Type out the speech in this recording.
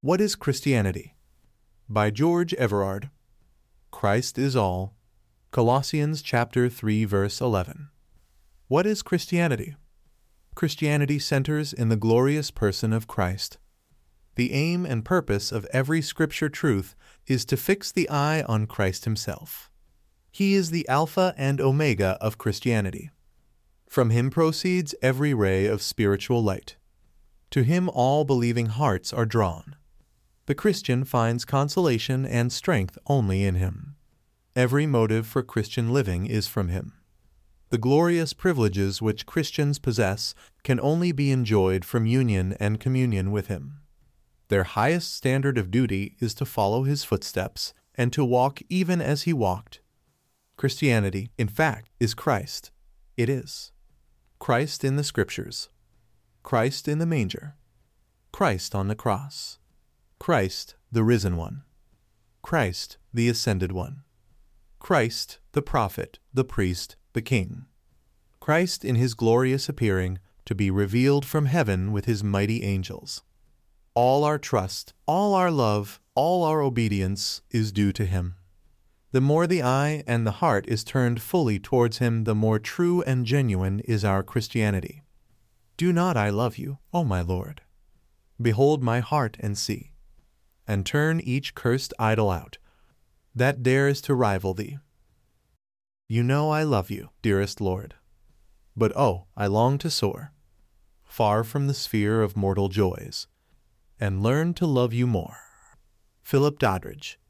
What is Christianity? By George Everard. Christ is all. Colossians chapter 3, verse 11. What is Christianity? Christianity centers in the glorious person of Christ. The aim and purpose of every scripture truth is to fix the eye on Christ himself. He is the Alpha and Omega of Christianity. From him proceeds every ray of spiritual light. To him all believing hearts are drawn. The Christian finds consolation and strength only in him. Every motive for Christian living is from him. The glorious privileges which Christians possess can only be enjoyed from union and communion with him. Their highest standard of duty is to follow his footsteps and to walk even as he walked. Christianity, in fact, is Christ. It is Christ in the Scriptures, Christ in the manger, Christ on the cross, Christ the risen one, Christ the ascended one, Christ the prophet, the priest, the king, Christ in his glorious appearing to be revealed from heaven with his mighty angels. All our trust, all our love, all our obedience is due to him. The more the eye and the heart is turned fully towards him, the more true and genuine is our Christianity. Do not I love you, O my Lord? Behold my heart and see, and turn each cursed idol out, that dares to rival thee. You know I love you, dearest Lord, but oh, I long to soar, far from the sphere of mortal joys, and learn to love you more. Philip Doddridge.